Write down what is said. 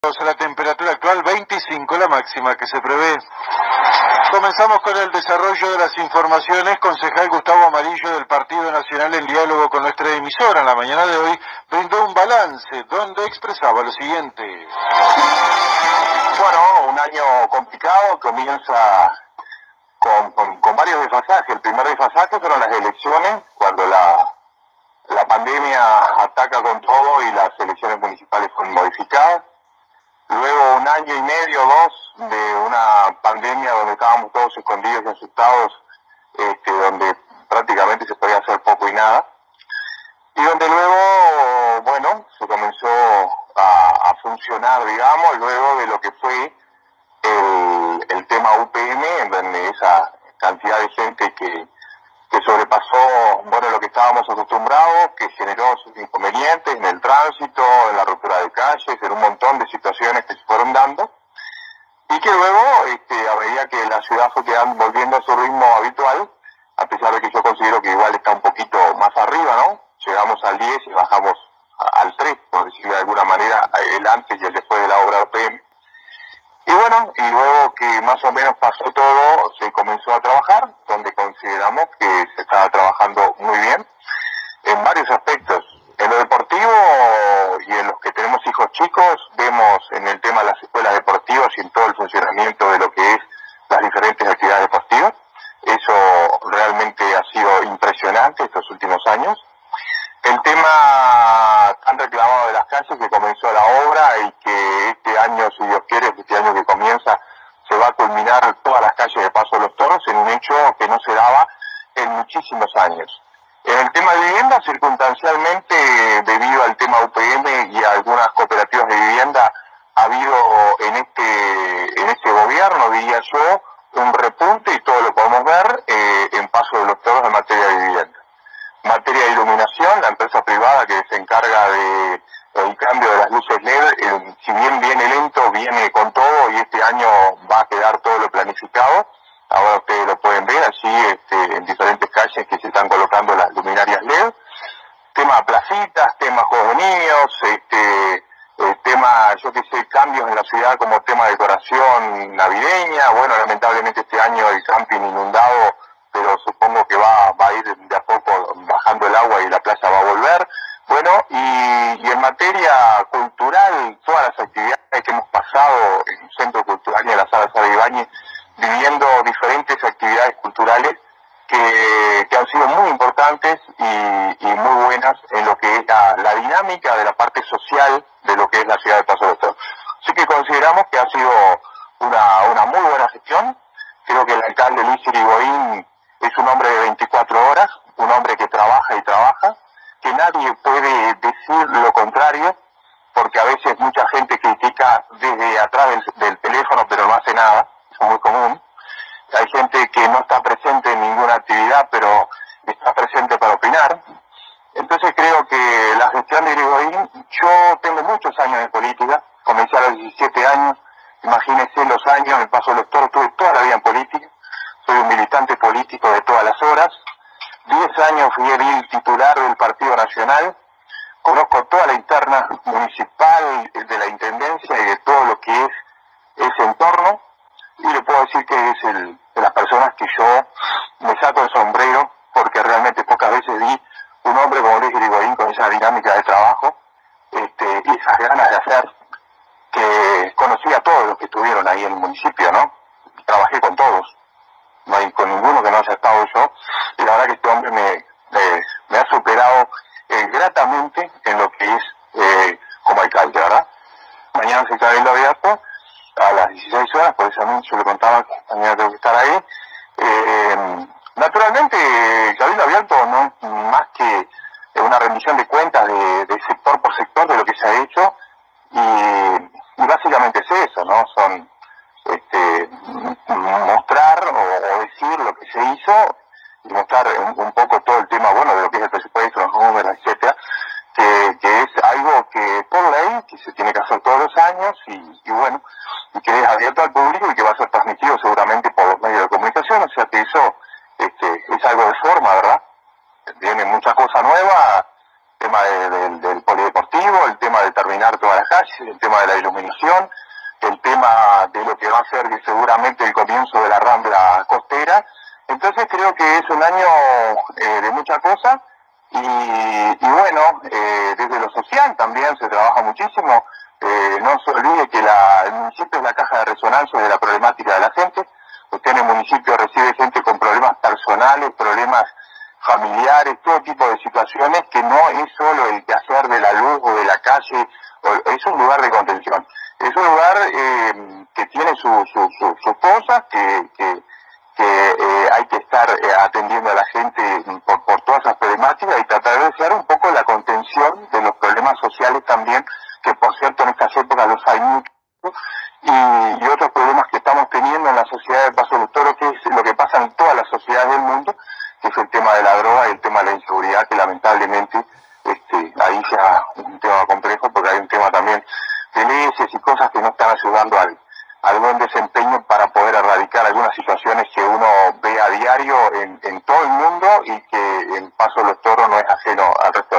La temperatura actual 25, la máxima que se prevé. Comenzamos con el desarrollo de las informaciones. Concejal Gustavo Amarillo del Partido Nacional, en diálogo con nuestra emisora en la mañana de hoy, brindó un balance donde expresaba lo siguiente. Bueno, un año complicado, comienza con varios desfasajes. El primer desfasaje fueron las elecciones, cuando la pandemia ataca con todo y las elecciones municipales fueron modificadas. Luego un año y medio, dos, de una pandemia donde estábamos todos escondidos y asustados, donde prácticamente se podía hacer poco y nada. Y donde luego, bueno, se comenzó a funcionar, digamos, luego de lo que fue el tema UPM, en donde esa cantidad de gente que sobrepasó, bueno, lo que estábamos acostumbrados, que generó sus inconvenientes en el tránsito, en la ruptura de calles, en un montón de situaciones que se fueron dando, y que luego, a medida que la ciudad fue volviendo a su ritmo habitual, a pesar de que yo considero que igual está un poquito más arriba, ¿no? Llegamos al 10 y bajamos al 3, por decirlo de alguna manera, el antes y el después de la obra UPM. Y bueno, y luego que más o menos pasó todo, se comenzó a trabajar, donde consideramos que se estaba trabajando muy bien, en varios aspectos. En lo deportivo y en los que tenemos hijos chicos, vemos en el tema de las escuelas deportivas y en todo el funcionamiento de lo que es las diferentes actividades deportivas. Eso realmente ha sido impresionante estos últimos años. El tema tan reclamado de las calles, que comenzó la obra y que este año, si Dios quiere, este año que comienza, se va a culminar todas las calles de Paso de los Toros, en un hecho que no se daba en muchísimos años. En el tema de vivienda, circunstancialmente, debido al tema UPM y a algunas cooperativas de vivienda, ha habido en este gobierno, diría yo, un repunte, y todo lo podemos ver en Paso de los Toros en materia de vivienda. Materia de iluminación, la empresa privada que se encarga del cambio de las luces LED, si bien viene lento, viene con todo, y este año va a quedar todo lo planificado. Ahora ustedes lo pueden ver allí en diferentes calles que se están colocando las luminarias LED. Tema placitas, tema juegos de niños, tema, yo que sé, cambios en la ciudad como tema de decoración navideña. Bueno, lamentablemente este año el camping inundado, pero supongo que va a ir de a poco bajando el agua y la playa va a volver. Bueno, y en materia cultural, todas las actividades que hemos pasado en el Centro Cultural y en la Sala Sara Ibáñez, viviendo diferentes actividades culturales que han sido muy importantes y muy buenas en lo que es la dinámica de la parte social de lo que es la ciudad de Paso de los Toros. Así que consideramos que ha sido una muy buena gestión. Creo que el alcalde Luis Irigoyen es un hombre de 24 horas, un hombre que trabaja y trabaja, que nadie puede decir lo contrario, porque a veces mucha gente critica desde atrás del teléfono, pero no hace nada, es muy común. Hay gente que no está presente en ninguna actividad, pero está presente para opinar. Entonces creo que la gestión de Irigoyen, yo tengo muchos años de política, comencé a los 17 años, imagínense los años, en el Paso de los Toros, tuve toda la vida en política, soy un militante político de todas las horas, 10 años fui edil titular del Partido Nacional, conozco toda la interna municipal, de la intendencia y de todo lo que es ese entorno, y le puedo decir que es de las personas que yo me saco el sombrero, porque realmente pocas veces vi un hombre como Luis Irigoyen con esa dinámica de trabajo y esas ganas de hacer, que conocí a todos los que estuvieron ahí en el municipio, ¿no? Trabajé con todos, no hay con ninguno que no haya estado yo, y la verdad que este hombre me ha superado gratamente en lo que es como alcalde, ¿verdad? Mañana se cabildo abierto a las 16 horas, por eso a mí yo le contaba que mañana tengo que estar ahí. Naturalmente, el cabildo abierto no es más que una rendición de cuentas de sector por sector de lo que se ha hecho, y básicamente es eso, ¿no? Son mostrar o decir lo que se hizo, y mostrar un poco todo el tema, bueno, de lo que es el presupuesto, los números, etcétera, que es algo que por ley que se tiene que hacer todos los años, y bueno, y que es abierto al público y que va a ser transmitido seguramente por los medios de comunicación. O sea que eso es algo de forma, ¿verdad? Vienen muchas cosas nuevas, el tema del polideportivo, el tema de terminar todas las calles, el tema de la iluminación. contaminación, el tema de lo que va a ser seguramente el comienzo de la Rambla Costera. Entonces creo que es un año de mucha cosa y bueno, desde lo social también se trabaja muchísimo. No se olvide que el municipio es la caja de resonancia de la problemática de la gente. Usted en el municipio recibe gente con problemas personales, problemas familiares, todo tipo de situaciones que no es solo el quehacer de la luz o de la calle, es un lugar de contención. Es un lugar que tiene sus cosas, que hay que estar atendiendo a la gente por todas esas problemáticas y tratar de ser un poco la contención de los problemas sociales también, que por cierto en estas épocas los hay muchos, y otros problemas que estamos teniendo en la sociedad de Paso de los Toros, que es lo que pasa en todas las sociedades del mundo, que es el tema de la droga y el tema de la inseguridad, que lamentablemente ahí ya es un tema complejo, porque hay un tema también de leyes y cosas que no están ayudando al buen desempeño para poder erradicar algunas situaciones que uno ve a diario en todo el mundo y que en Paso de los Toros no es ajeno al respecto.